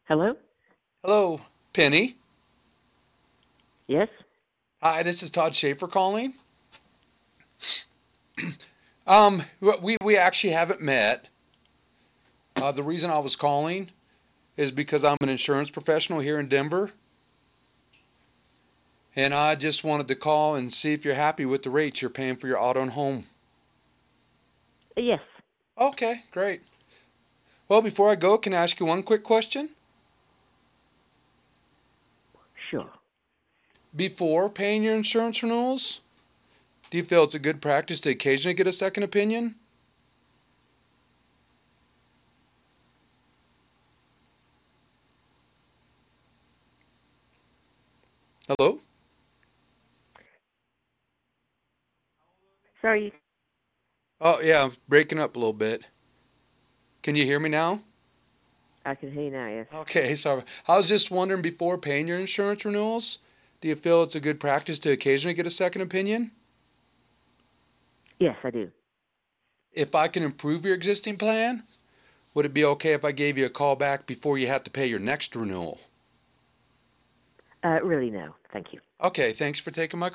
Hello? Hello, Penny. Yes? Hi, this is Todd Schaefer calling. We actually haven't met. The reason I was calling is because I'm an insurance professional here in Denver, and I just wanted to call and see if you're happy with the rates you're paying for your auto and home. Yes. Okay, great. Well, before I go, can I ask you one quick question? Sure. Before paying your insurance renewals, do you feel it's a good practice to occasionally get a second opinion? Hello? Sorry, Oh, yeah, I'm breaking up a little bit. Can you hear me now? I can hear you now, yes. Okay, sorry. I was just wondering before paying your insurance renewals, do you feel it's a good practice to occasionally get a second opinion? Yes, I do. If I can improve your existing plan, would it be okay if I gave you a call back before you have to pay your next renewal? Really, no. Thank you. Okay, thanks for taking my